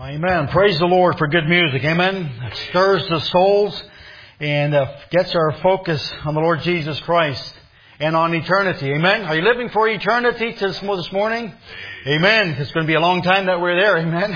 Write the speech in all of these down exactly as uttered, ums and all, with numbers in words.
Amen. Praise the Lord for good music. Amen. It stirs the souls and uh, gets our focus on the Lord Jesus Christ and on eternity. Amen. Are you living for eternity this this morning? Amen. It's going to be a long time that we're there. Amen.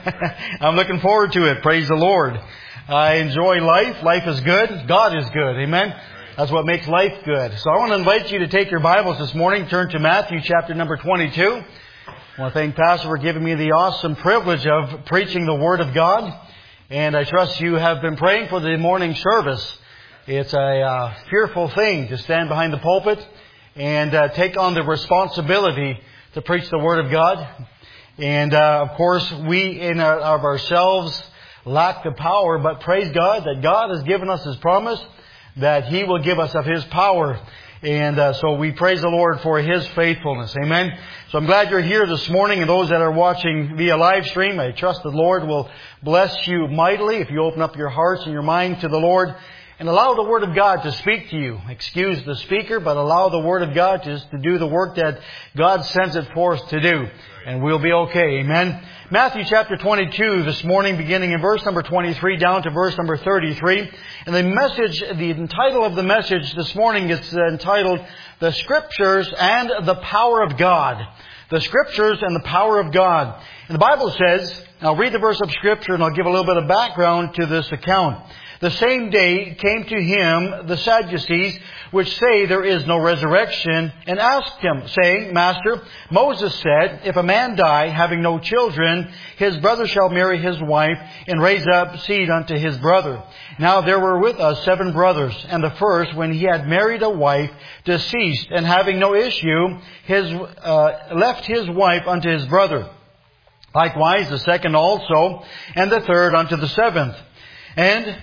I'm looking forward to it. Praise the Lord. I enjoy life. Life is good. God is good. Amen. That's what makes life good. So I want to invite you to take your Bibles this morning. Turn to Matthew chapter number twenty-two. I want to thank Pastor for giving me the awesome privilege of preaching the Word of God. And I trust you have been praying for the morning service. It's a uh, fearful thing to stand behind the pulpit and uh, take on the responsibility to preach the Word of God. And uh, of course, we in our, of ourselves lack the power, but praise God that God has given us His promise that He will give us of His power. And uh, so we praise the Lord for His faithfulness. Amen. So I'm glad you're here this morning, and those that are watching via live stream, I trust the Lord will bless you mightily if you open up your hearts and your mind to the Lord and allow the Word of God to speak to you. Excuse the speaker, but allow the Word of God just to do the work that God sends it for us to do. And we'll be okay. Amen. Matthew chapter twenty-two this morning, beginning in verse number twenty-three down to verse number thirty-three. And the message, the title of the message this morning is entitled, The Scriptures and the Power of God. The Scriptures and the Power of God. And the Bible says, I'll read the verse of Scripture and I'll give a little bit of background to this account. The same day came to him the Sadducees, which say there is no resurrection, and asked him, saying, Master, Moses said, if a man die, having no children, his brother shall marry his wife, and raise up seed unto his brother. Now there were with us seven brothers, and the first, when he had married a wife, deceased, and having no issue, his uh, left his wife unto his brother. Likewise the second also, and the third unto the seventh. And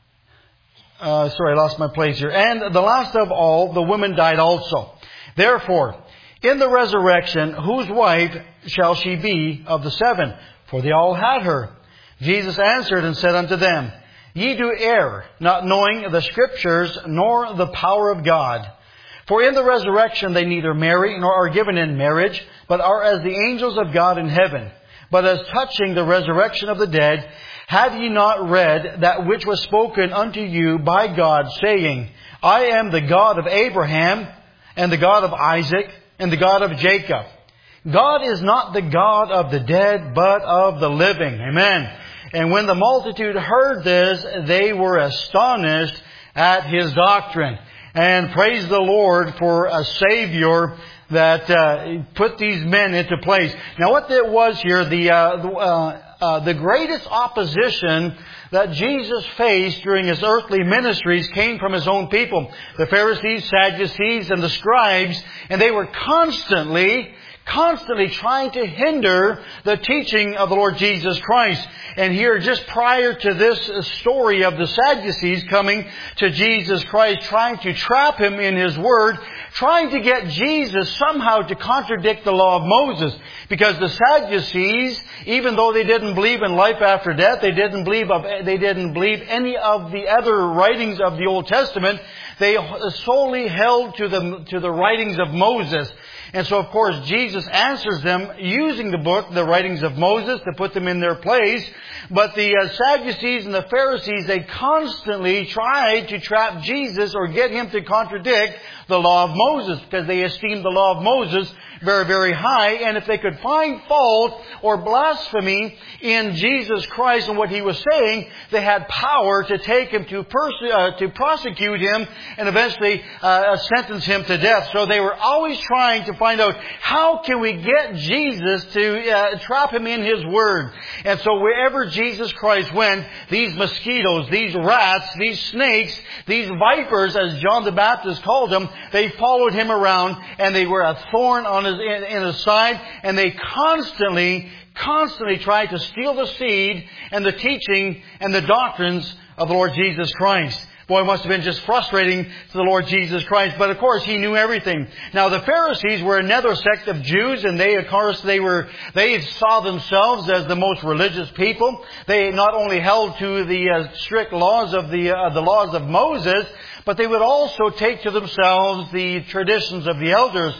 Uh, sorry, I lost my place here. And the last of all, the woman died also. Therefore, in the resurrection, whose wife shall she be of the seven? For they all had her. Jesus answered and said unto them, Ye do err, not knowing the Scriptures nor the power of God. For in the resurrection they neither marry nor are given in marriage, but are as the angels of God in heaven. But as touching the resurrection of the dead, have ye not read that which was spoken unto you by God, saying, I am the God of Abraham, and the God of Isaac, and the God of Jacob. God is not the God of the dead, but of the living. Amen. And when the multitude heard this, they were astonished at His doctrine. And praise the Lord for a Savior that uh, put these men into place. Now what it was here, the uh, the, uh, uh, the greatest opposition that Jesus faced during His earthly ministries came from His own people. The Pharisees, Sadducees, and the scribes, and they were constantly Constantly trying to hinder the teaching of the Lord Jesus Christ. And here, just prior to this story of the Sadducees coming to Jesus Christ, trying to trap Him in His Word, trying to get Jesus somehow to contradict the law of Moses. Because the Sadducees, even though they didn't believe in life after death, they didn't believe of, they didn't believe any of the other writings of the Old Testament, they solely held to the, to the writings of Moses. And so, of course, Jesus answers them using the book, the writings of Moses, to put them in their place. But the uh, Sadducees and the Pharisees, they constantly tried to trap Jesus or get Him to contradict the law of Moses, because they esteemed the law of Moses very, very high. And if they could find fault or blasphemy in Jesus Christ and what He was saying, they had power to take Him to pers- uh, to prosecute Him and eventually uh, sentence Him to death. So they were always trying to find out, how can we get Jesus to uh, trap Him in His Word? And so wherever Jesus Christ went, these mosquitoes, these rats, these snakes, these vipers, as John the Baptist called them, they followed Him around, and they were a thorn on his, in, in his side, and they constantly, constantly tried to steal the seed and the teaching and the doctrines of the Lord Jesus Christ. Boy, it must have been just frustrating to the Lord Jesus Christ. But of course, He knew everything. Now, the Pharisees were another sect of Jews, and they, of course, they were, they saw themselves as the most religious people. They not only held to the uh, strict laws of the, uh, the laws of Moses, but they would also take to themselves the traditions of the elders.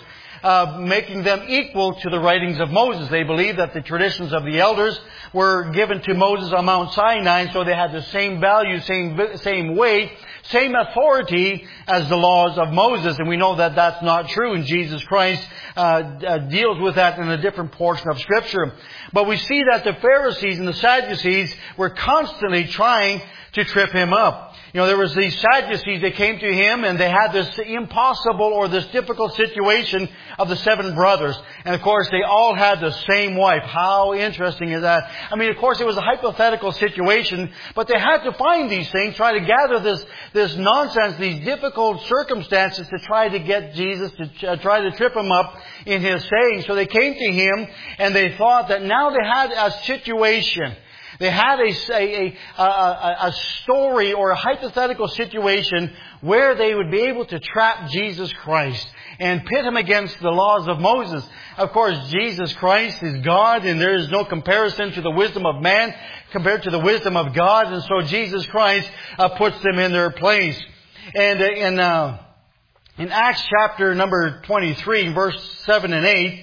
uh, making them equal to the writings of Moses. They believed that the traditions of the elders were given to Moses on Mount Sinai, so they had the same value, same, same weight, same authority as the laws of Moses. And we know that that's not true, and Jesus Christ uh, uh, deals with that in a different portion of Scripture. But we see that the Pharisees and the Sadducees were constantly trying to trip Him up. You know, there was these Sadducees that came to Him, and they had this impossible or this difficult situation of the seven brothers. And of course, they all had the same wife. How interesting is that? I mean, of course, it was a hypothetical situation, but they had to find these things, try to gather this, this nonsense, these difficult circumstances to try to get Jesus, to uh, try to trip Him up in His saying. So they came to Him, and they thought that now they had a situation. They had a, a, a, a story or a hypothetical situation where they would be able to trap Jesus Christ and pit Him against the laws of Moses. Of course, Jesus Christ is God, and there is no comparison to the wisdom of man compared to the wisdom of God. And so Jesus Christ uh, puts them in their place. And uh, in, uh, in Acts chapter number twenty-three, verse seven and eight,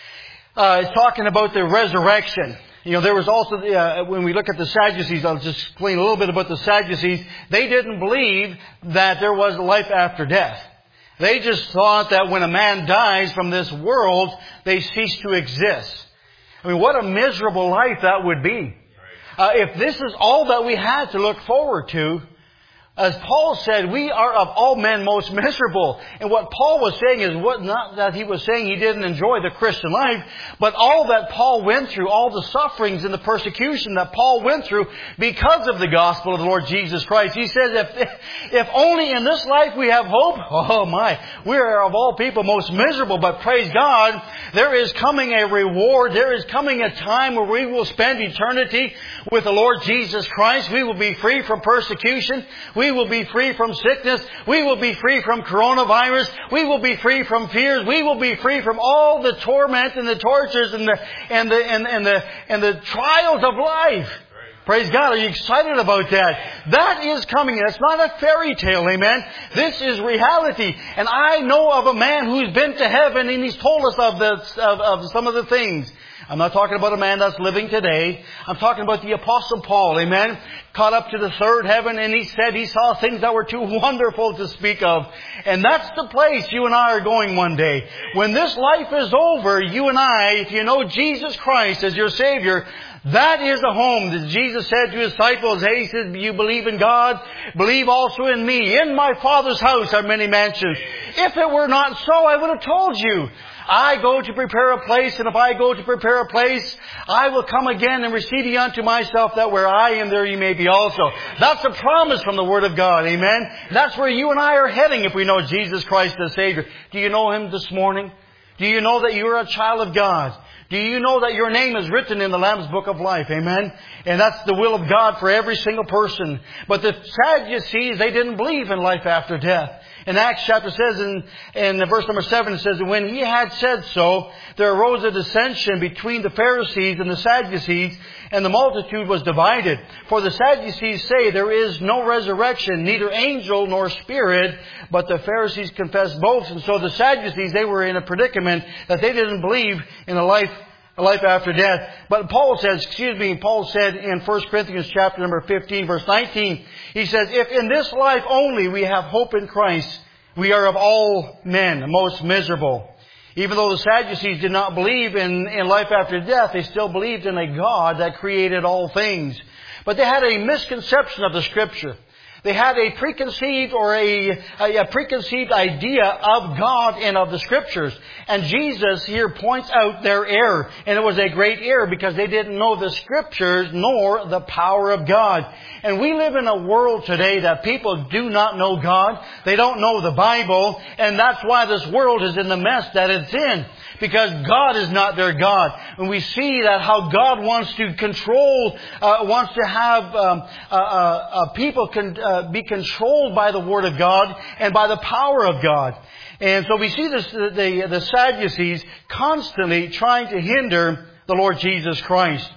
uh, it's talking about the resurrection. You know, there was also, uh, when we look at the Sadducees, I'll just explain a little bit about the Sadducees. They didn't believe that there was life after death. They just thought that when a man dies from this world, they cease to exist. I mean, what a miserable life that would be. Uh, if this is all that we had to look forward to, as Paul said, we are of all men most miserable. And what Paul was saying is what not that he was saying he didn't enjoy the Christian life, but all that Paul went through, all the sufferings and the persecution that Paul went through because of the gospel of the Lord Jesus Christ. He says, if, if only in this life we have hope, oh my, we are of all people most miserable. But praise God, there is coming a reward. There is coming a time where we will spend eternity with the Lord Jesus Christ. We will be free from persecution. We will be free from sickness. We will be free from coronavirus. We will be free from fears. We will be free from all the torment and the tortures and the and the and, and the and the trials of life. Right. Praise God. Are you excited about that? That is coming. It's not a fairy tale, amen. This is reality. And I know of a man who's been to heaven, and he's told us of the of, of some of the things. I'm not talking about a man that's living today. I'm talking about the Apostle Paul, amen, caught up to the third heaven, and he said he saw things that were too wonderful to speak of. And that's the place you and I are going one day. When this life is over, you and I, if you know Jesus Christ as your Savior, that is a home that Jesus said to His disciples. Hey, He said, you believe in God, believe also in me. In my Father's house are many mansions. If it were not so, I would have told you. I go to prepare a place, and if I go to prepare a place, I will come again and receive ye unto myself, that where I am, there ye may be also. That's a promise from the Word of God, amen? That's where you and I are heading if we know Jesus Christ as Savior. Do you know Him this morning? Do you know that you're a child of God? Do you know that your name is written in the Lamb's Book of Life? Amen? And that's the will of God for every single person. But the Sadducees, they didn't believe in life after death. In Acts chapter says in, in verse number seven, it says, when he had said so, there arose a dissension between the Pharisees and the Sadducees, and the multitude was divided. For the Sadducees say there is no resurrection, neither angel nor spirit, but the Pharisees confess both. And so the Sadducees, they were in a predicament that they didn't believe in a life A life after death. But Paul says, excuse me, Paul said in First Corinthians chapter number fifteen, verse nineteen, he says, if in this life only we have hope in Christ, we are of all men most miserable. Even though the Sadducees did not believe in, in life after death, they still believed in a God that created all things. But they had a misconception of the Scripture. They had a preconceived or a, a, a preconceived idea of God and of the Scriptures. And Jesus here points out their error. And it was a great error because they didn't know the Scriptures nor the power of God. And we live in a world today that people do not know God. They don't know the Bible. And that's why this world is in the mess that it's in. Because God is not their God. And we see that how God wants to control, uh, wants to have um, uh, uh, people con- uh, be controlled by the Word of God and by the power of God. And so we see this, the, the Sadducees constantly trying to hinder the Lord Jesus Christ.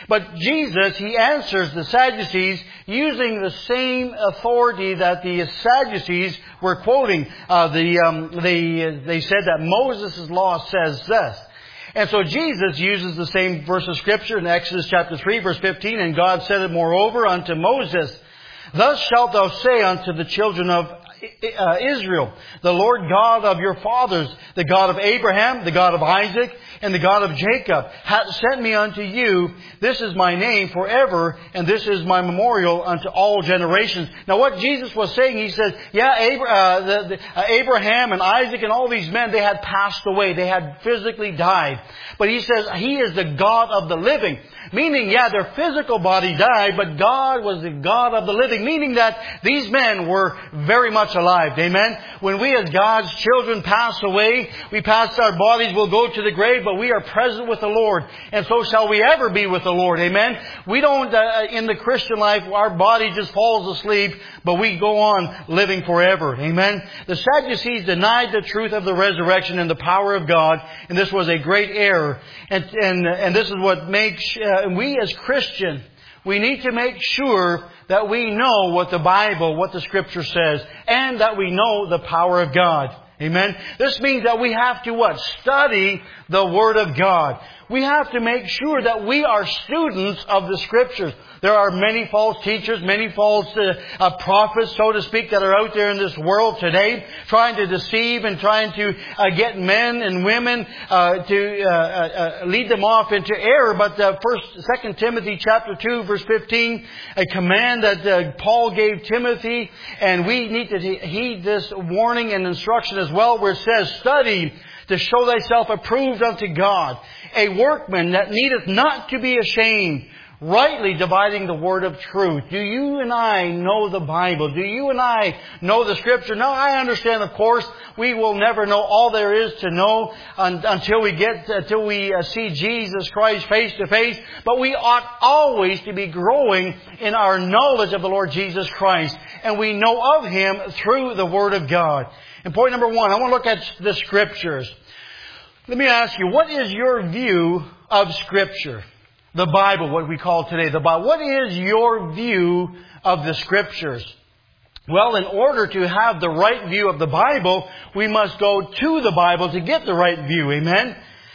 But Jesus, He answers the Sadducees using the same authority that the Sadducees were quoting. Uh, the, um, they, they said that Moses' law says this. And so Jesus uses the same verse of Scripture in Exodus chapter three, verse fifteen. And God said it moreover unto Moses, Thus shalt thou say unto the children of Uh, Israel, the Lord God of your fathers, the God of Abraham, the God of Isaac, and the God of Jacob, hath sent me unto you. This is my name forever, and this is my memorial unto all generations. Now what Jesus was saying, He said, yeah, Abra- uh, the, the, uh, Abraham and Isaac and all these men, they had passed away. They had physically died. But He says He is the God of the living. Meaning, yeah, their physical body died, but God was the God of the living. Meaning that these men were very much alive. Amen? When we as God's children pass away, we pass our bodies, we'll go to the grave, but we are present with the Lord. And so shall we ever be with the Lord. Amen? We don't, uh, in the Christian life, our body just falls asleep, but we go on living forever. Amen? The Sadducees denied the truth of the resurrection and the power of God, and this was a great error. And, and, and this is what makes, uh, we as Christians, we need to make sure that we know what the Bible, what the Scripture says, and that we know the power of God. Amen? This means that we have to what? Study the Word of God. We have to make sure that we are students of the Scriptures. There are many false teachers, many false uh, uh, prophets, so to speak, that are out there in this world today, trying to deceive and trying to uh, get men and women uh, to uh, uh, lead them off into error. But uh, First, Second Timothy chapter two, verse fifteen, a command that uh, Paul gave Timothy, and we need to heed this warning and instruction as well, where it says, "Study to show thyself approved unto God, a workman that needeth not to be ashamed, rightly dividing the word of truth." Do you and I know the Bible? Do you and I know the Scripture? Now, I understand, of course, we will never know all there is to know un- until we get, until we uh, see Jesus Christ face to face. But we ought always to be growing in our knowledge of the Lord Jesus Christ. And we know of Him through the Word of God. And point number one, I want to look at the Scriptures. Let me ask you, what is your view of Scripture? The Bible, what we call today the Bible. What is your view of the Scriptures? Well, in order to have the right view of the Bible, we must go to the Bible to get the right view. Amen?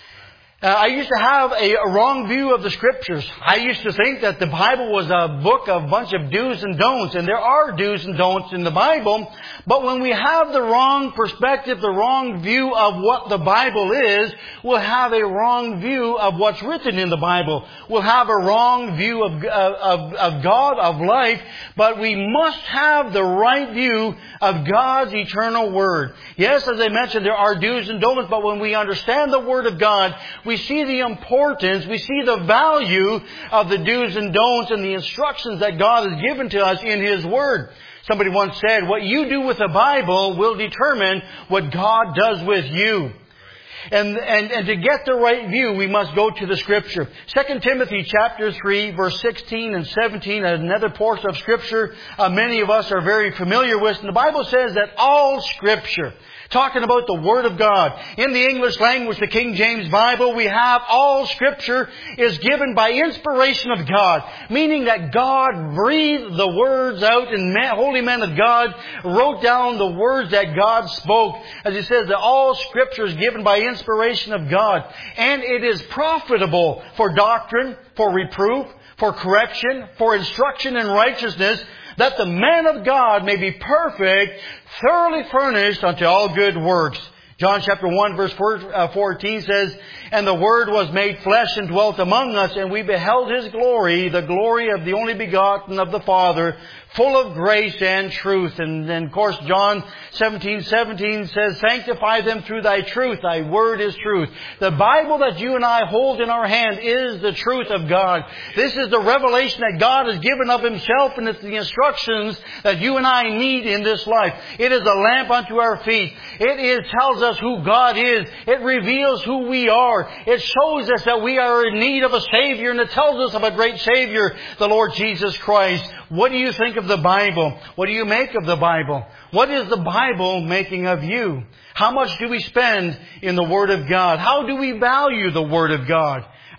Uh, I used to have a, a wrong view of the Scriptures. I used to think that the Bible was a book of a bunch of do's and don'ts. And there are do's and don'ts in the Bible. But when we have the wrong perspective, the wrong view of what the Bible is, we'll have a wrong view of what's written in the Bible. We'll have a wrong view of, of, of God, of life. But we must have the right view of God's eternal Word. Yes, as I mentioned, there are do's and don'ts. But when we understand the Word of God, we We see the importance, we see the value of the do's and don'ts and the instructions that God has given to us in His Word. Somebody once said, what you do with the Bible will determine what God does with you. And, and, and to get the right view, we must go to the Scripture. Second Timothy chapter three, verse sixteen and seventeen, another portion of Scripture uh, many of us are very familiar with. And the Bible says that all Scripture, talking about the Word of God. In the English language, the King James Bible, we have all Scripture is given by inspiration of God. Meaning that God breathed the words out and holy men of God wrote down the words that God spoke. As He says that all Scripture is given by inspiration of God. And it is profitable for doctrine, for reproof, for correction, for instruction in righteousness, that the man of God may be perfect, thoroughly furnished unto all good works. John chapter one verse fourteen says, "And the Word was made flesh and dwelt among us, and we beheld His glory, the glory of the only begotten of the Father, full of grace and truth." And then, of course, John seventeen seventeen says, "Sanctify them through Thy truth. Thy Word is truth." The Bible that you and I hold in our hand is the truth of God. This is the revelation that God has given of Himself, and it's the instructions that you and I need in this life. It is a lamp unto our feet. It is, tells us who God is. It reveals who we are. It shows us that we are in need of a Savior, and it tells us of a great Savior, the Lord Jesus Christ. What do you think of the Bible? What do you make of the Bible? What is the Bible making of you? How much do we spend in the Word of God? How do we value the Word of God?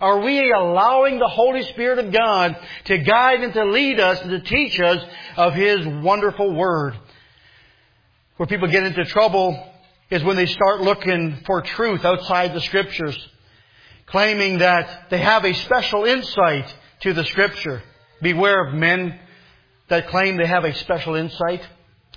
Are we allowing the Holy Spirit of God to guide and to lead us and to teach us of His wonderful Word? Where people get into trouble is when they start looking for truth outside the Scriptures, claiming that they have a special insight to the Scripture. Beware of men that claim they have a special insight.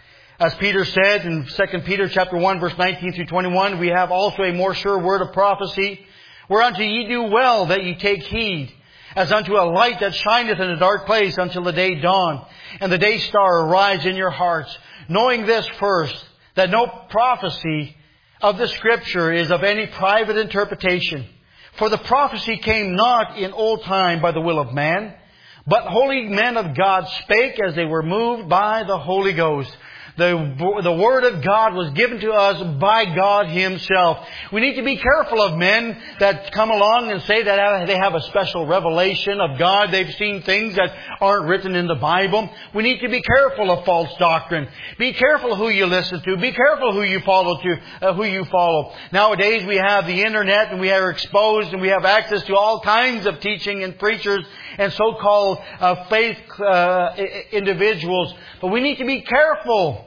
As Peter said in Second Peter chapter one, verse nineteen through twenty-one, we have also a more sure word of prophecy, whereunto ye do well that ye take heed, as unto a light that shineth in a dark place until the day dawn, and the day star arise in your hearts, knowing this first, that no prophecy of the Scripture is of any private interpretation. For the prophecy came not in old time by the will of man, but holy men of God spake as they were moved by the Holy Ghost. The, the Word of God was given to us by God Himself. We need to be careful of men that come along and say that they have a special revelation of God. They've seen things that aren't written in the Bible. We need to be careful of false doctrine. Be careful who you listen to. Be careful who you follow to, uh, who you follow. Nowadays we have the Internet and we are exposed and we have access to all kinds of teaching and preachers and so-called uh, faith uh, individuals. But we need to be careful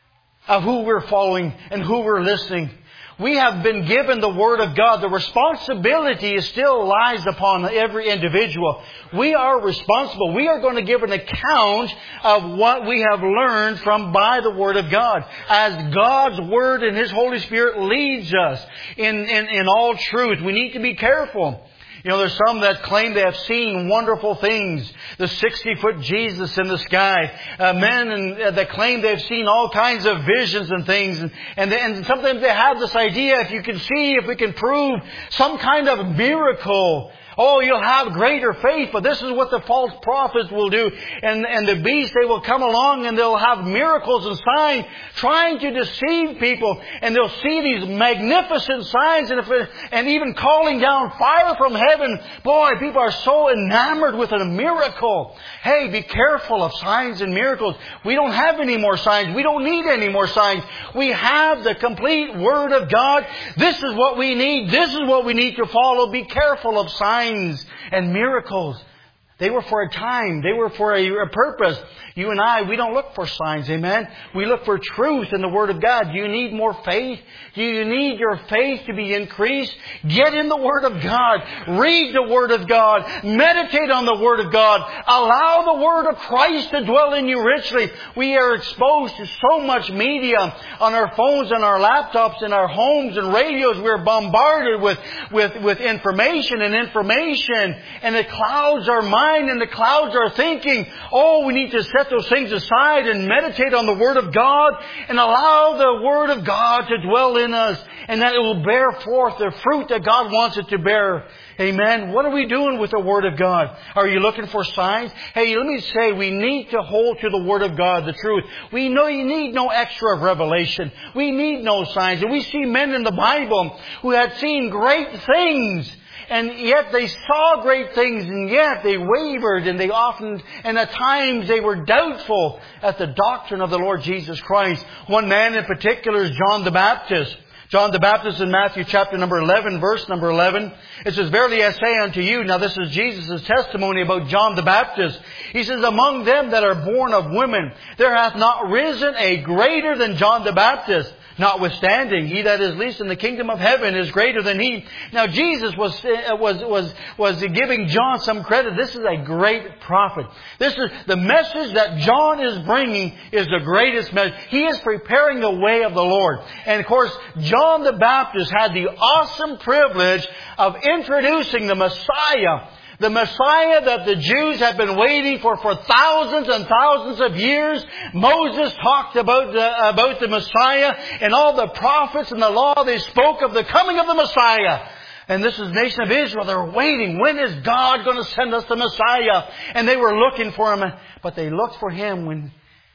of who we're following and who we're listening. We have been given the Word of God. The responsibility still lies upon every individual. We are responsible. We are going to give an account of what we have learned from by the Word of God. As God's Word and His Holy Spirit leads us in, in, in all truth. We need to be careful. You know, there's some that claim they have seen wonderful things. The sixty-foot Jesus in the sky. Uh, men and, uh, that claim they've seen all kinds of visions and things. And, and, they, and sometimes they have this idea, if you can see, if we can prove some kind of miracle, oh, you'll have greater faith. But this is what the false prophets will do. And, and the beast, they will come along and they'll have miracles and signs trying to deceive people. And they'll see these magnificent signs and, if, and even calling down fire from heaven. Boy, people are so enamored with a miracle. Hey, be careful of signs and miracles. We don't have any more signs. We don't need any more signs. We have the complete Word of God. This is what we need. This is what we need to follow. Be careful of signs and miracles. They were for a time. They were for a, a purpose. You and I, we don't look for signs. Amen. We look for truth in the Word of God. Do you need more faith? Do you need your faith to be increased? Get in the Word of God. Read the Word of God. Meditate on the Word of God. Allow the Word of Christ to dwell in you richly. We are exposed to so much media on our phones and our laptops and our homes and radios. We're bombarded with, with, with information and information. And it clouds our mind. And the clouds are thinking, oh, we need to set those things aside and meditate on the Word of God and allow the Word of God to dwell in us and that it will bear forth the fruit that God wants it to bear. Amen. What are we doing with the Word of God? Are you looking for signs? Hey, let me say, we need to hold to the Word of God, the truth. We know you need no extra revelation. We need no signs. And we see men in the Bible who had seen great things. And yet they saw great things, and yet they wavered, and they often, and at times they were doubtful at the doctrine of the Lord Jesus Christ. One man in particular is John the Baptist. John the Baptist in Matthew chapter number eleven, verse number eleven. It says, Verily I say unto you, now this is Jesus' testimony about John the Baptist. He says, Among them that are born of women, there hath not risen a greater than John the Baptist. Notwithstanding, he that is least in the kingdom of heaven is greater than he. Now Jesus was was was was giving John some credit. This is a great prophet. This is the message that John is bringing is the greatest message. He is preparing the way of the Lord. And of course, John the Baptist had the awesome privilege of introducing the Messiah. The Messiah that the Jews have been waiting for for thousands and thousands of years. Moses talked about the, about the Messiah, and all the prophets and the law, they spoke of the coming of the Messiah. And this is the nation of Israel. They're waiting. When is God going to send us the Messiah? And they were looking for Him, but they looked for Him when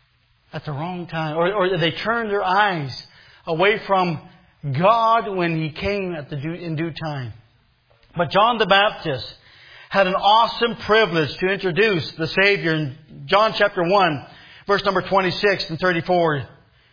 at the wrong time. Or, or they turned their eyes away from God when He came at the due, in due time. But John the Baptist had an awesome privilege to introduce the Savior. In John chapter one, verse number twenty-six and thirty-four,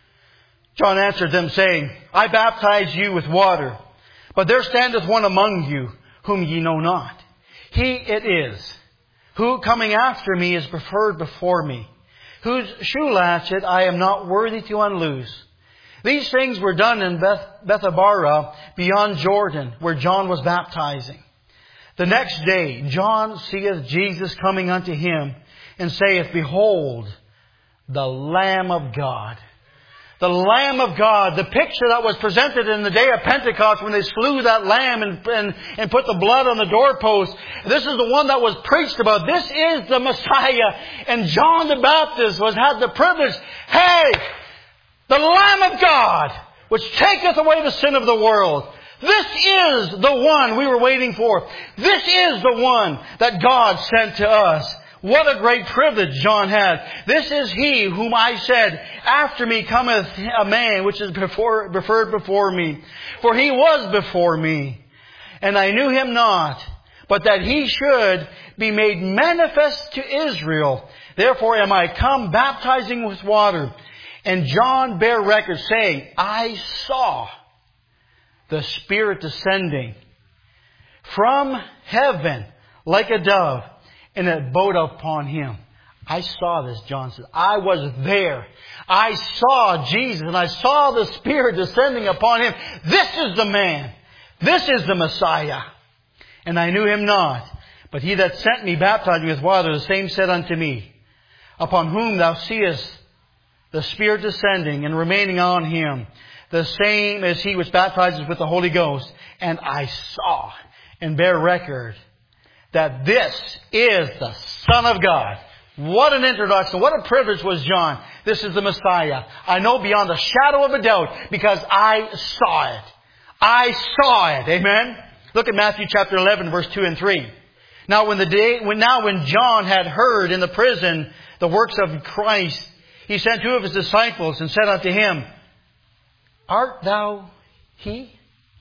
John answered them, saying, I baptize you with water, but there standeth one among you, whom ye know not. He it is, who coming after me is preferred before me, whose shoe latchet I am not worthy to unloose. These things were done in Beth, Bethabara beyond Jordan, where John was baptizing. The next day John seeth Jesus coming unto him, and saith, Behold, the Lamb of God. The Lamb of God, the picture that was presented in the day of Pentecost when they slew that lamb and, and, and put the blood on the doorpost. This is the one that was preached about. This is the Messiah. And John the Baptist was had the privilege, hey, the Lamb of God, which taketh away the sin of the world. This is the one we were waiting for. This is the one that God sent to us. What a great privilege John had. This is he whom I said, After me cometh a man which is before, preferred before me. For he was before me, and I knew him not, but that he should be made manifest to Israel. Therefore am I come baptizing with water. And John bare record, saying, I saw the Spirit descending from heaven like a dove, and it abode upon him. I saw this, John says. I was there. I saw Jesus, and I saw the Spirit descending upon him. This is the man. This is the Messiah. And I knew him not. But he that sent me baptizing with water, the same said unto me, Upon whom thou seest the Spirit descending and remaining on him, the same as he which baptizes with the Holy Ghost. And I saw and bear record that this is the Son of God. What an introduction. What a privilege was John. This is the Messiah. I know beyond a shadow of a doubt because I saw it. I saw it. Amen. Look at Matthew chapter eleven, verse two and three. Now when the day, when now when John had heard in the prison the works of Christ, he sent two of his disciples and said unto him, Art thou he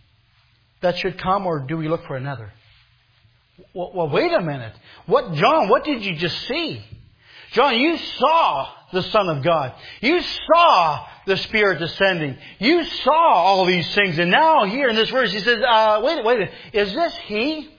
that should come, or do we look for another? Well, well, wait a minute. What, John, what did you just see? John, you saw the Son of God. You saw the Spirit descending. You saw all these things. And now here in this verse, he says, uh, wait, wait, is this he?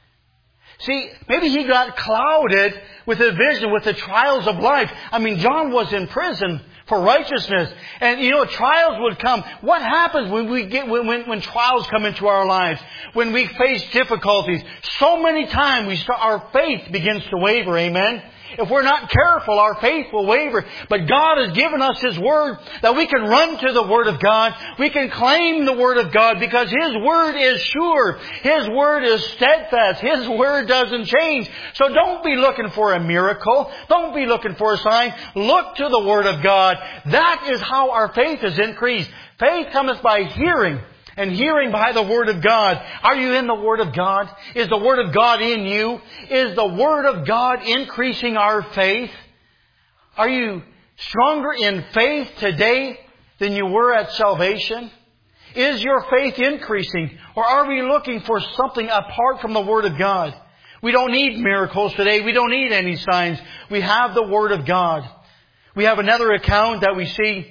See, maybe he got clouded with a vision, with the trials of life. I mean, John was in prison for righteousness. And, you know, trials would come. What happens when we get, when, when, when trials come into our lives? When we face difficulties? So many times we start, our faith begins to waver. Amen? If we're not careful, our faith will waver. But God has given us His Word that we can run to the Word of God. We can claim the Word of God because His Word is sure. His Word is steadfast. His Word doesn't change. So don't be looking for a miracle. Don't be looking for a sign. Look to the Word of God. That is how our faith is increased. Faith cometh by hearing, and hearing by the Word of God. Are you in the Word of God? Is the Word of God in you? Is the Word of God increasing our faith? Are you stronger in faith today than you were at salvation? Is your faith increasing? Or are we looking for something apart from the Word of God? We don't need miracles today. We don't need any signs. We have the Word of God. We have another account that we see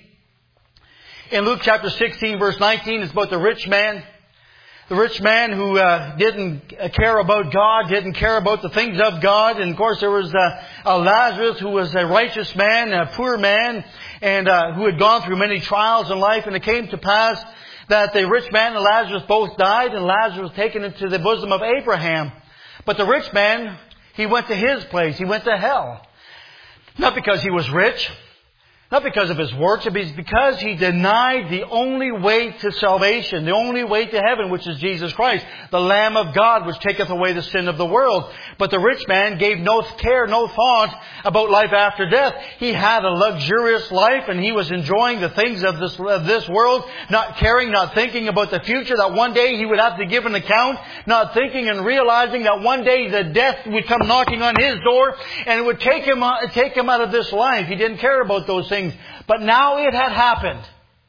in Luke chapter sixteen, verse nineteen. It's about the rich man. The rich man who uh, didn't care about God, didn't care about the things of God. And of course there was uh, uh, Lazarus, who was a righteous man, a poor man, and uh, who had gone through many trials in life. And it came to pass that the rich man and Lazarus both died, and Lazarus was taken into the bosom of Abraham. But the rich man, he went to his place. He went to hell. Not because he was rich, not because of his works, but because he denied the only way to salvation, the only way to heaven, which is Jesus Christ, the Lamb of God, which taketh away the sin of the world. But the rich man gave no care, no thought about life after death. He had a luxurious life, and he was enjoying the things of this, of this world, not caring, not thinking about the future, that one day he would have to give an account, not thinking and realizing that one day the death would come knocking on his door, and it would take him, take him out of this life. He didn't care about those things. But now it had happened.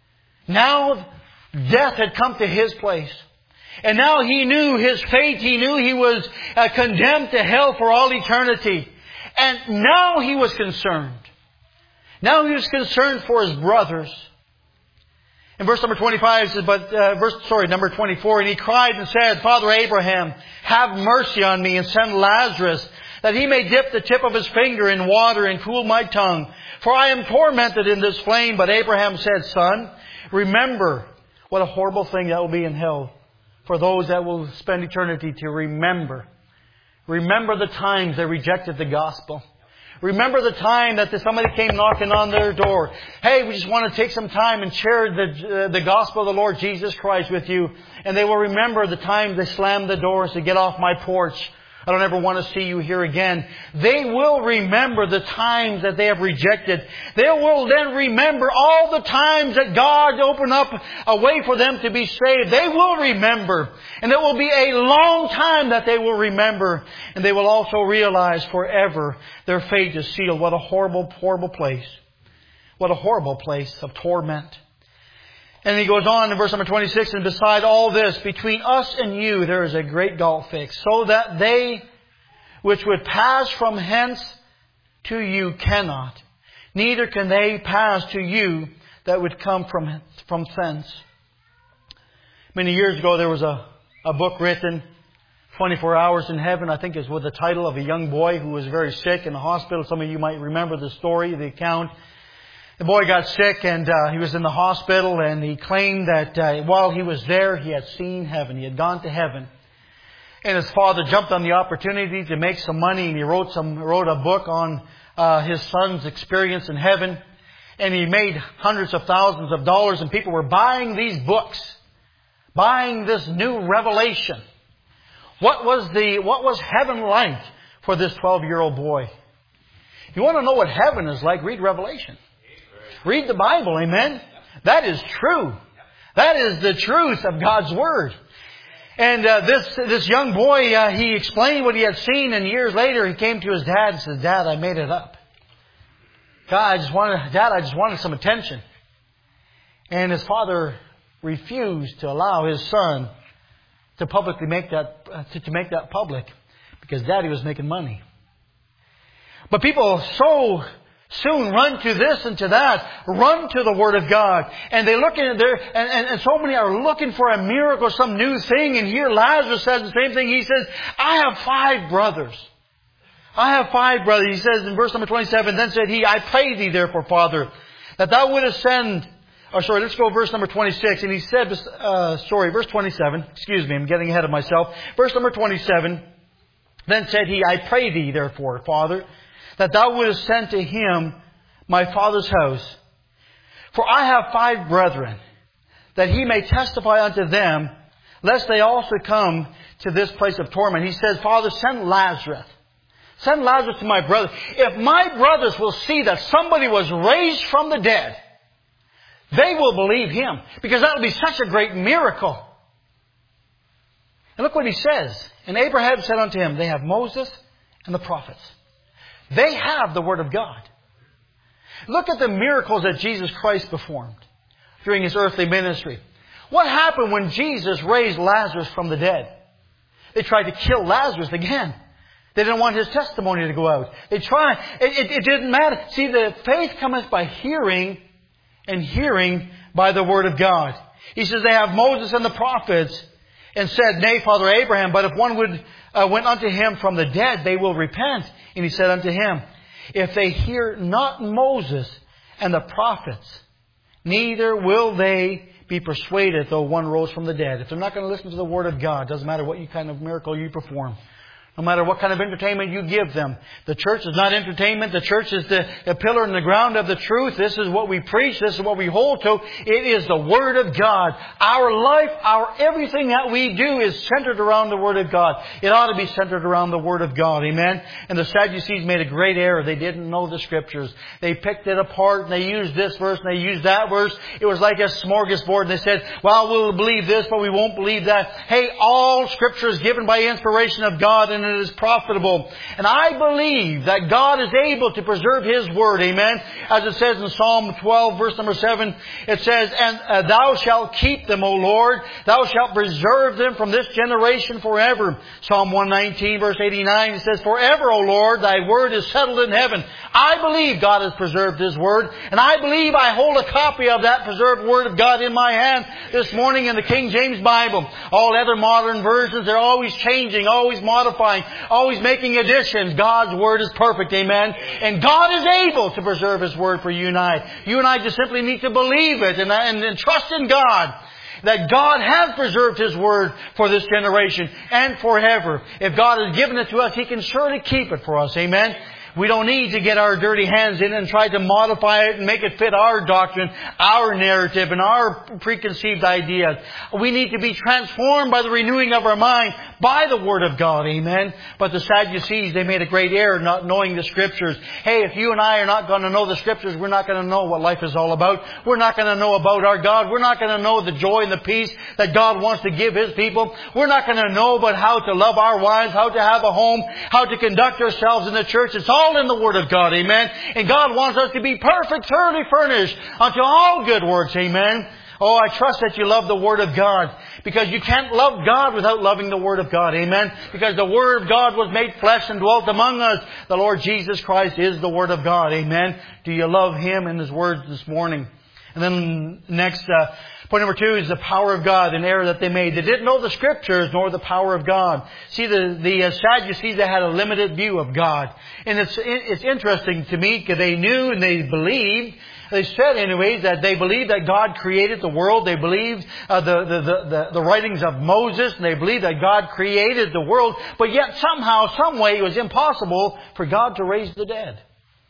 Now death had come to his place. And now he knew his fate. He knew he was uh, condemned to hell for all eternity. And now he was concerned. Now he was concerned for his brothers. In verse number twenty-five, it says, but, uh, verse, sorry, number twenty-four, and he cried and said, Father Abraham, have mercy on me and send Lazarus, that he may dip the tip of his finger in water and cool my tongue. For I am tormented in this flame. But Abraham said, Son, remember, what a horrible thing that will be in hell for those that will spend eternity to remember. Remember the times they rejected the gospel. Remember the time that somebody came knocking on their door. Hey, we just want to take some time and share the, uh, the gospel of the Lord Jesus Christ with you. And they will remember the time they slammed the doors to get off my porch. I don't ever want to see you here again. They will remember the times that they have rejected. They will then remember all the times that God opened up a way for them to be saved. They will remember. And it will be a long time that they will remember. And they will also realize forever their fate is sealed. What a horrible, horrible place. What a horrible place of torment. And he goes on in verse number twenty-six, and beside all this, between us and you, there is a great gulf fixed, so that they which would pass from hence to you cannot, neither can they pass to you that would come from, from thence. Many years ago, there was a, a book written, twenty-four hours in Heaven, I think is with the title of a young boy who was very sick in the hospital. Some of you might remember the story, the account. The boy got sick and uh, he was in the hospital, and he claimed that uh, while he was there, he had seen heaven. He had gone to heaven. And his father jumped on the opportunity to make some money, and he wrote some wrote a book on uh, his son's experience in heaven. And he made hundreds of thousands of dollars, and people were buying these books, buying this new revelation. What was the what was heaven like for this twelve-year-old boy? You want to know what heaven is like? Read Revelation. Read the Bible, amen? That is true. That is the truth of God's Word. And uh, this this young boy, uh, he explained what he had seen, and years later he came to his dad and said, Dad, I made it up. God, I just wanted, Dad, I just wanted some attention. And his father refused to allow his son to publicly make that uh, to, to make that public, because Daddy was making money. But people so soon run to this and to that, run to the Word of God. And they look in there, and, and, and so many are looking for a miracle, some new thing. And here Lazarus says the same thing. He says, I have five brothers. I have five brothers. He says in verse number twenty-seven, then said he, I pray thee therefore, Father, that thou wouldest send, or sorry, let's go verse number twenty-six. And he said, uh, sorry, verse twenty-seven, excuse me, I'm getting ahead of myself. Verse number twenty-seven, then said he, I pray thee therefore, Father, that thou wouldest send to him my father's house. For I have five brethren, that he may testify unto them, lest they also come to this place of torment. He says, Father, send Lazarus. Send Lazarus to my brother. If my brothers will see that somebody was raised from the dead, they will believe him. Because that will be such a great miracle. And look what he says. And Abraham said unto him, they have Moses and the prophets. They have the Word of God. Look at the miracles that Jesus Christ performed during His earthly ministry. What happened when Jesus raised Lazarus from the dead? They tried to kill Lazarus again. They didn't want his testimony to go out. They tried. It, it, it didn't matter. See, the faith cometh by hearing, and hearing by the Word of God. He says they have Moses and the prophets, and said, Nay, Father Abraham, but if one would uh, went unto him from the dead, they will repent. And he said unto him, if they hear not Moses and the prophets, neither will they be persuaded, though one rose from the dead. If they're not going to listen to the Word of God, doesn't matter what you kind of miracle you perform. No matter what kind of entertainment you give them. The church is not entertainment. The church is the, the pillar and the ground of the truth. This is what we preach. This is what we hold to. It is the Word of God. Our life, our everything that we do is centered around the Word of God. It ought to be centered around the Word of God. Amen? And the Sadducees made a great error. They didn't know the Scriptures. They picked it apart and they used this verse and they used that verse. It was like a smorgasbord. And they said, well, we'll believe this, but we won't believe that. Hey, all Scripture is given by inspiration of God, and it is profitable. And I believe that God is able to preserve His Word. Amen. As it says in Psalm twelve, verse number seven, it says, And uh, thou shalt keep them, O Lord. Thou shalt preserve them from this generation forever. Psalm one nineteen, verse eighty-nine, it says, Forever, O Lord, thy word is settled in heaven. I believe God has preserved His Word, and I believe I hold a copy of that preserved Word of God in my hand this morning in the King James Bible. All other modern versions, they're always changing, always modifying, always making additions. God's Word is perfect, amen? And God is able to preserve His Word for you and I. You and I just simply need to believe it and, and, and trust in God. That God has preserved His Word for this generation and forever. If God has given it to us, He can surely keep it for us. Amen? We don't need to get our dirty hands in and try to modify it and make it fit our doctrine, our narrative, and our preconceived ideas. We need to be transformed by the renewing of our mind by the Word of God. Amen? But the Sadducees, they made a great error not knowing the Scriptures. Hey, if you and I are not going to know the Scriptures, we're not going to know what life is all about. We're not going to know about our God. We're not going to know the joy and the peace that God wants to give His people. We're not going to know about how to love our wives, how to have a home, how to conduct ourselves in the church. It's all in the Word of God, amen? And God wants us to be perfect, thoroughly furnished unto all good works, amen? Oh, I trust that you love the Word of God, because you can't love God without loving the Word of God, amen? Because the Word of God was made flesh and dwelt among us. The Lord Jesus Christ is the Word of God, amen? Do you love Him and His words this morning? And then next, uh, point number two is the power of God, an error that they made. They didn't know the Scriptures nor the power of God. See, the, the uh, Sadducees, they had a limited view of God. And it's, it's interesting to me because they knew and they believed, they said anyways, that they believed that God created the world. They believed uh, the, the, the, the, the writings of Moses, and they believed that God created the world. But yet somehow, some way, it was impossible for God to raise the dead.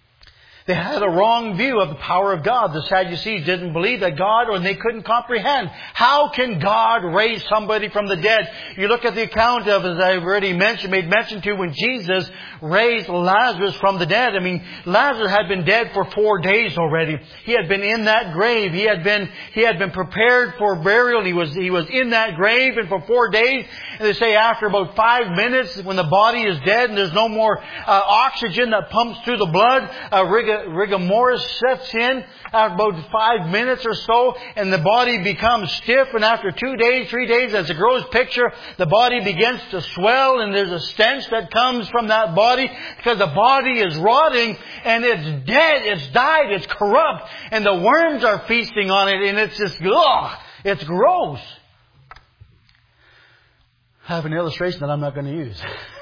They had a wrong view of the power of God. The Sadducees didn't believe that God, or they couldn't comprehend. How can God raise somebody from the dead? You look at the account of, as I've already mentioned, made mention to, when Jesus raised Lazarus from the dead. I mean, Lazarus had been dead for four days already. He had been in that grave. He had been, he had been prepared for burial. He was, he was in that grave, and for four days, and they say after about five minutes, when the body is dead and there's no more uh, oxygen that pumps through the blood, uh, rigor rigor mortis sets in after about five minutes or so, and the body becomes stiff. And after two days, three days, as it grows picture, the body begins to swell, and there's a stench that comes from that body because the body is rotting and it's dead, it's died, it's corrupt, and the worms are feasting on it, and it's just, ugh, it's gross. I have an illustration that I'm not going to use.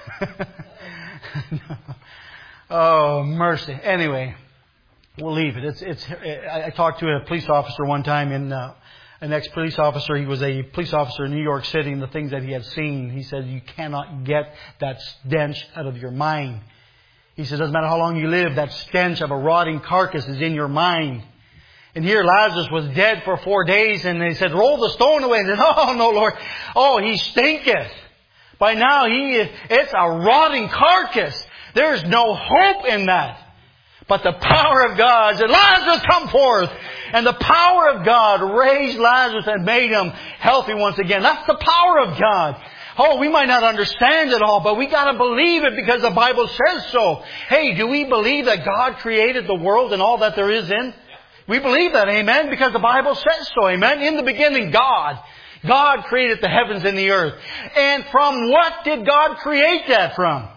No. Oh, mercy. Anyway, we'll leave it. It's, it's, I talked to a police officer one time, and uh, an ex-police officer, he was a police officer in New York City, and the things that he had seen, he said, you cannot get that stench out of your mind. He said, doesn't matter how long you live, that stench of a rotting carcass is in your mind. And here Lazarus was dead for four days, and they said, roll the stone away. And they said, oh, no, Lord. Oh, he stinketh. By now, he is, it's a rotting carcass. There's no hope in that. But the power of God said, Lazarus, come forth. And the power of God raised Lazarus and made him healthy once again. That's the power of God. Oh, we might not understand it all, but we got to believe it because the Bible says so. Hey, do we believe that God created the world and all that there is in? We believe that, amen, because the Bible says so, amen. In the beginning, God. God created the heavens and the earth. And from what did God create that from?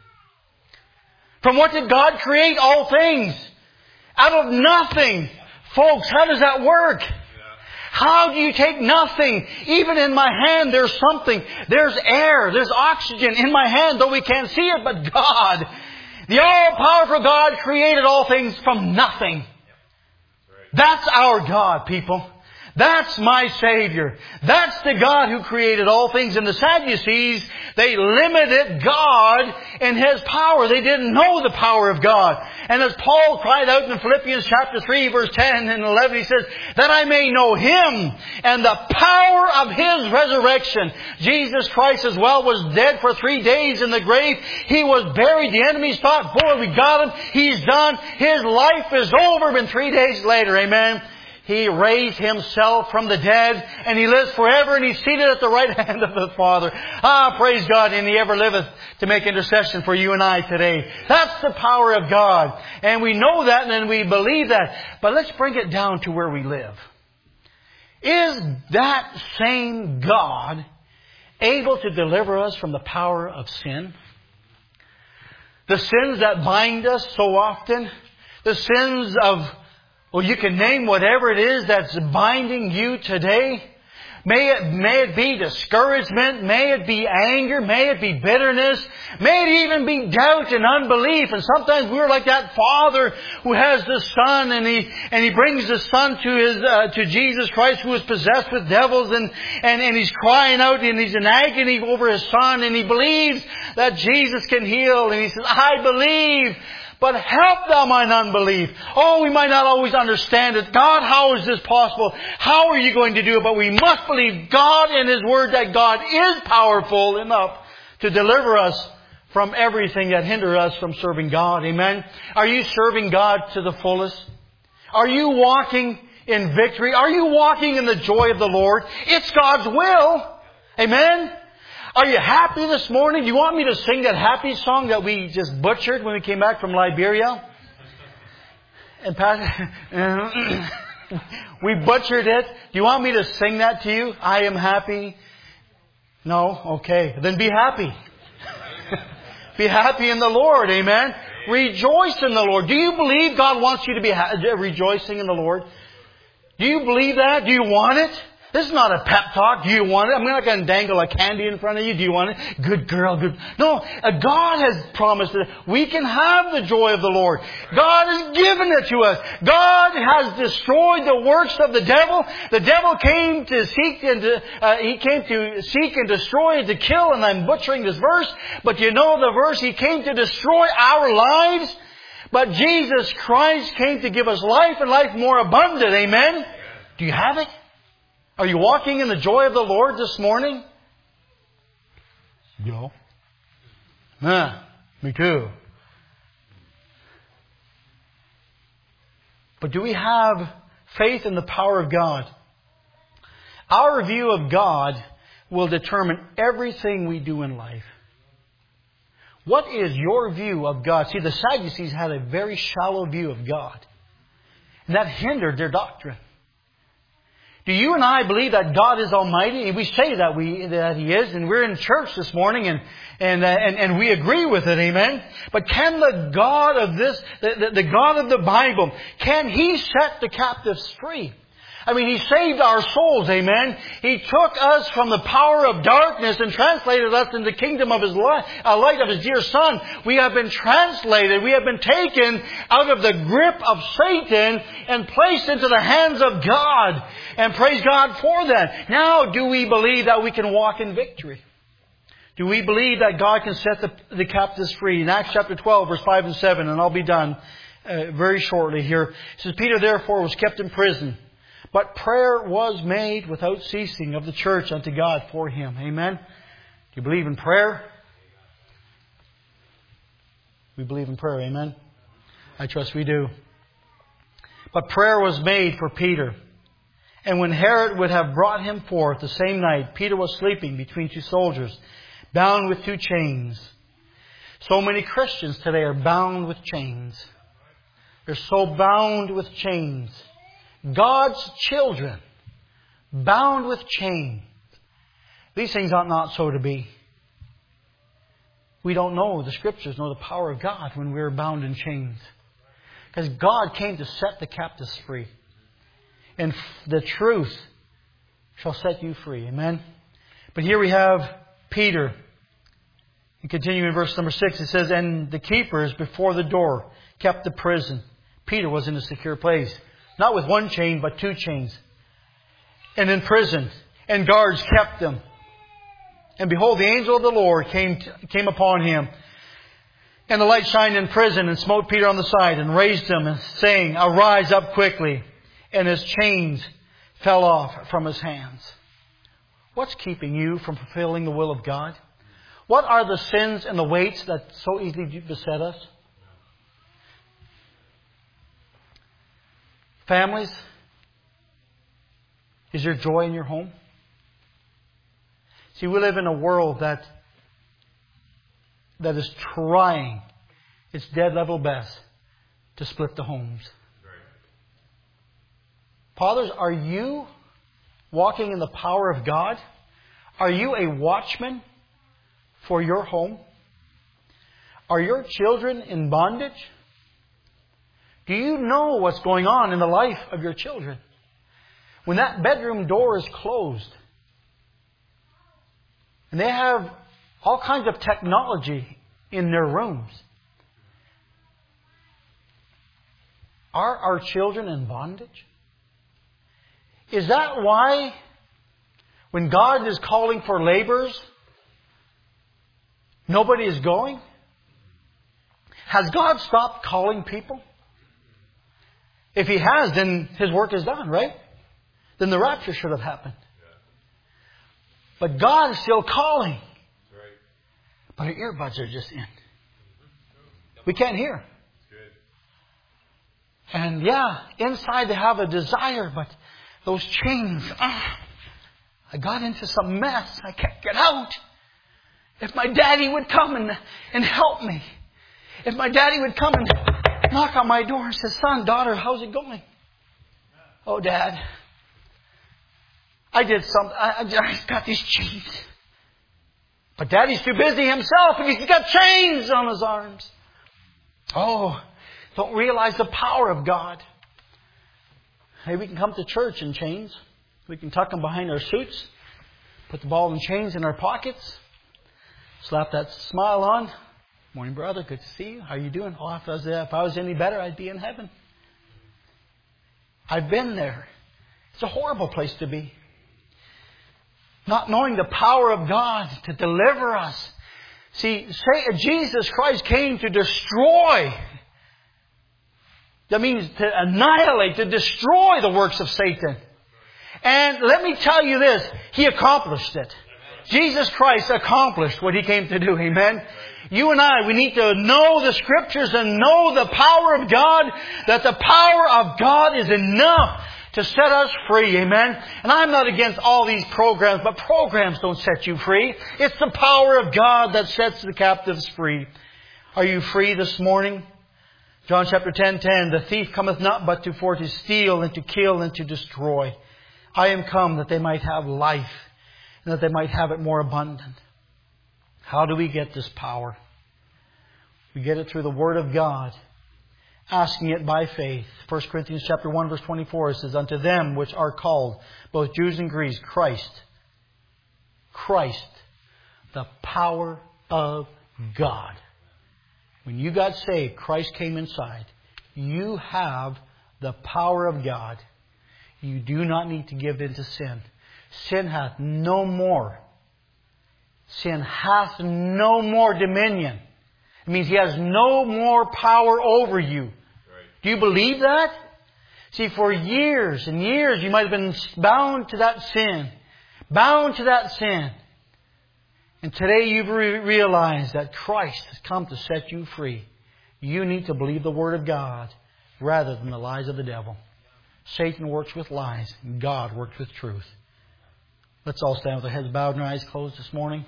From what did God create all things? Out of nothing. Folks, how does that work? How do you take nothing? Even in my hand, there's something. There's air. There's oxygen in my hand, though we can't see it. But God, the all-powerful God, created all things from nothing. That's our God, people. That's my Savior. That's the God who created all things. And the Sadducees, they limited God in His power. They didn't know the power of God. And as Paul cried out in Philippians chapter three, verse ten and eleven, he says, that I may know Him and the power of His resurrection. Jesus Christ as well was dead for three days in the grave. He was buried. The enemies thought, boy, we got Him. He's done. His life is over. And three days later, amen, He raised Himself from the dead, and He lives forever, and He's seated at the right hand of the Father. Ah, praise God, and He ever liveth to make intercession for you and I today. That's the power of God. And we know that, and we believe that. But let's bring it down to where we live. Is that same God able to deliver us from the power of sin? The sins that bind us so often. The sins of, well, you can name whatever it is that's binding you today. May it, may it be discouragement. May it be anger. May it be bitterness. May it even be doubt and unbelief. And sometimes we're like that father who has the son, and he and he brings the son to his uh, to Jesus Christ, who is possessed with devils, and, and and he's crying out, and he's in agony over his son, and he believes that Jesus can heal, and he says, "I believe, but help thou mine unbelief." Oh, we might not always understand it. God, how is this possible? How are you going to do it? But we must believe God and His Word, that God is powerful enough to deliver us from everything that hinders us from serving God. Amen? Are you serving God to the fullest? Are you walking in victory? Are you walking in the joy of the Lord? It's God's will. Amen? Are you happy this morning? Do you want me to sing that happy song that we just butchered when we came back from Liberia? And Pastor, we butchered it. Do you want me to sing that to you? I am happy. No? Okay. Then be happy. Be happy in the Lord. Amen? Rejoice in the Lord. Do you believe God wants you to be ha- rejoicing in the Lord? Do you believe that? Do you want it? This is not a pep talk. Do you want it? I'm not going to dangle a candy in front of you. Do you want it? Good girl, good. No, God has promised that we can have the joy of the Lord. God has given it to us. God has destroyed the works of the devil. The devil came to seek and to, uh, he came to seek and destroy and to kill. And I'm butchering this verse, but you know the verse. He came to destroy our lives. But Jesus Christ came to give us life and life more abundant. Amen? Do you have it? Are you walking in the joy of the Lord this morning? No. Nah, me too. But do we have faith in the power of God? Our view of God will determine everything we do in life. What is your view of God? See, the Sadducees had a very shallow view of God. And that hindered their doctrine. Do you and I believe that God is Almighty? We say that we that He is, and we're in church this morning, and and uh, and, and we agree with it, amen. But can the God of this, the, the, the God of the Bible, can He set the captives free? I mean, He saved our souls, amen. He took us from the power of darkness and translated us into the kingdom of His light, uh, light of His dear Son. We have been translated. We have been taken out of the grip of Satan and placed into the hands of God. And praise God for that. Now, do we believe that we can walk in victory? Do we believe that God can set the, the captives free? In Acts chapter twelve, verse five and seven, and I'll be done uh, very shortly here. It says, Peter therefore was kept in prison, but prayer was made without ceasing of the church unto God for him. Amen? Do you believe in prayer? We believe in prayer. Amen? I trust we do. But prayer was made for Peter. And when Herod would have brought him forth the same night, Peter was sleeping between two soldiers, bound with two chains. So many Christians today are bound with chains. They're so bound with chains. God's children, bound with chains. These things ought not so to be. We don't know the Scriptures, know the power of God when we're bound in chains. Because God came to set the captives free. And the truth shall set you free. Amen? But here we have Peter. And continue in verse number six. It says, and the keepers before the door kept the prison. Peter was in a secure place. Not with one chain, but two chains. And in prison. And guards kept them. And behold, the angel of the Lord came came upon him. And the light shined in prison and smote Peter on the side and raised him, saying, arise up quickly. And his chains fell off from his hands. What's keeping you from fulfilling the will of God? What are the sins and the weights that so easily beset us? Families, is there joy in your home? See, we live in a world that that is trying its dead level best to split the homes. Fathers, are you walking in the power of God? Are you a watchman for your home? Are your children in bondage? Do you know what's going on in the life of your children? When that bedroom door is closed, and they have all kinds of technology in their rooms, are our children in bondage? Is that why when God is calling for laborers, nobody is going? Has God stopped calling people? If He has, then His work is done, right? Then the rapture should have happened. But God is still calling. But our earbuds are just in. We can't hear. And yeah, inside they have a desire, but those chains, ah, I got into some mess. I can't get out. If my daddy would come and, and help me. If my daddy would come and knock on my door and say, son, daughter, how's it going? Oh, Dad, I did something. I, I just got these chains. But Daddy's too busy himself and he's got chains on his arms. Oh, don't realize the power of God. Hey, we can come to church in chains. We can tuck them behind our suits. Put the ball and chains in our pockets. Slap that smile on. Morning, brother. Good to see you. How are you doing? Oh, if I was, if I was any better, I'd be in heaven. I've been there. It's a horrible place to be. Not knowing the power of God to deliver us. See, say, Jesus Christ came to destroy. That means to annihilate, to destroy the works of Satan. And let me tell you this, He accomplished it. Jesus Christ accomplished what He came to do. Amen. You and I, we need to know the Scriptures and know the power of God, that the power of God is enough to set us free. Amen. And I'm not against all these programs, but programs don't set you free. It's the power of God that sets the captives free. Are you free this morning? John chapter ten ten, the thief cometh not but to for to steal and to kill and to destroy. I am come that they might have life and that they might have it more abundant. How do we get this power? We get it through the Word of God, asking it by faith. First Corinthians chapter one verse twenty-four, it says, unto them which are called, both Jews and Greeks, Christ, Christ, the power of God. When you got saved, Christ came inside. You have the power of God. You do not need to give in to sin. Sin hath no more. Sin hath no more dominion. It means he has no more power over you. Right. Do you believe that? See, for years and years you might have been bound to that sin. Bound to that sin. And today you've re- realized that Christ has come to set you free. You need to believe the Word of God rather than the lies of the devil. Satan works with lies, and God works with truth. Let's all stand with our heads bowed and our eyes closed this morning.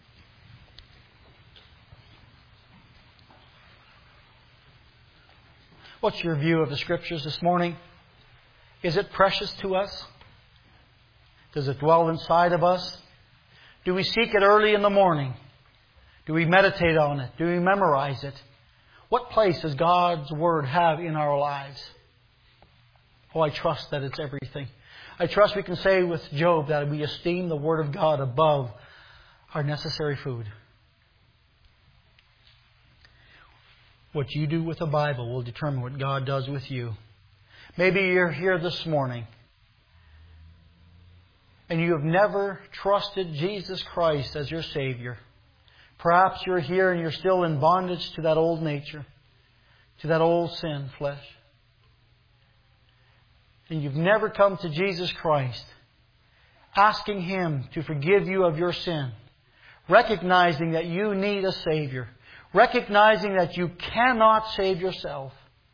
What's your view of the Scriptures this morning? Is it precious to us? Does it dwell inside of us? Do we seek it early in the morning? Do we meditate on it? Do we memorize it? What place does God's Word have in our lives? Oh, I trust that it's everything. I trust we can say with Job that we esteem the Word of God above our necessary food. What you do with the Bible will determine what God does with you. Maybe you're here this morning and you have never trusted Jesus Christ as your Savior. Perhaps you're here and you're still in bondage to that old nature, to that old sin, flesh. And you've never come to Jesus Christ, asking Him to forgive you of your sin, recognizing that you need a Savior, recognizing that you cannot save yourself.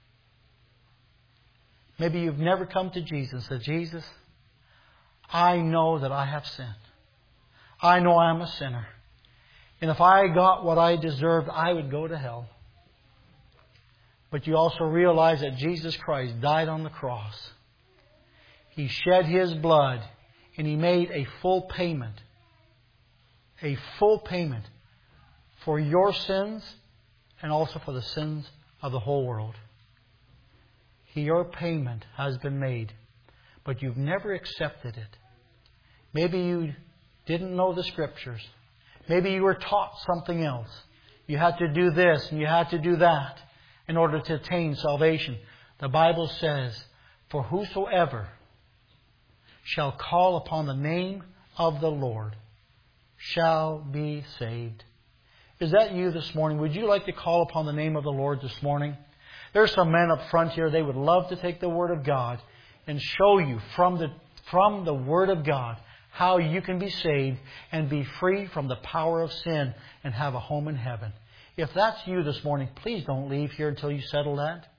Maybe you've never come to Jesus and said, Jesus, I know that I have sinned. I know I am a sinner. And if I got what I deserved, I would go to hell. But you also realize that Jesus Christ died on the cross. He shed His blood and He made a full payment. A full payment for your sins and also for the sins of the whole world. Your payment has been made, but you've never accepted it. Maybe you didn't know the Scriptures. Maybe you were taught something else. You had to do this and you had to do that in order to attain salvation. The Bible says, "For whosoever shall call upon the name of the Lord shall be saved." Is that you this morning? Would you like to call upon the name of the Lord this morning? There's some men up front here. They would love to take the Word of God and show you from the, from the Word of God how you can be saved and be free from the power of sin and have a home in heaven. If that's you this morning, please don't leave here until you settle that.